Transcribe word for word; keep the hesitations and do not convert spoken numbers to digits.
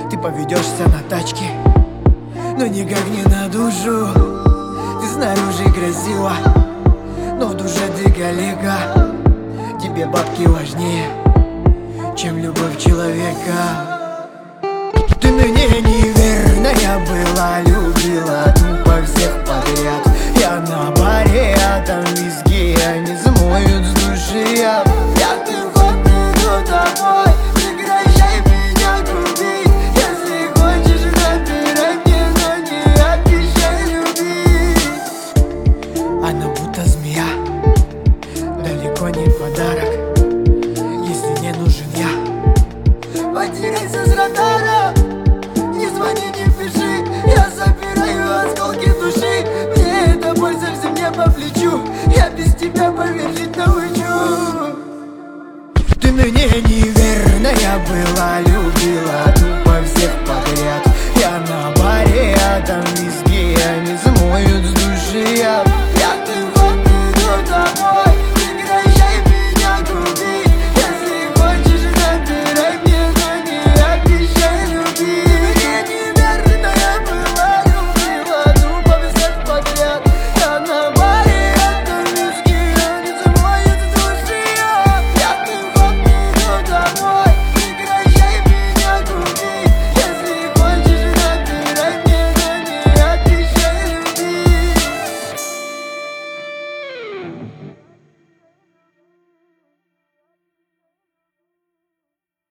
Ты поведешься на тачке, но никак не на душу. Ты снаружи красива, но в душе ты коллега. Тебе бабки важнее, чем любовь человека. Ты мне неверная была, любила тупо всех подряд. Я на баре, а там виски, они смоют с души. Я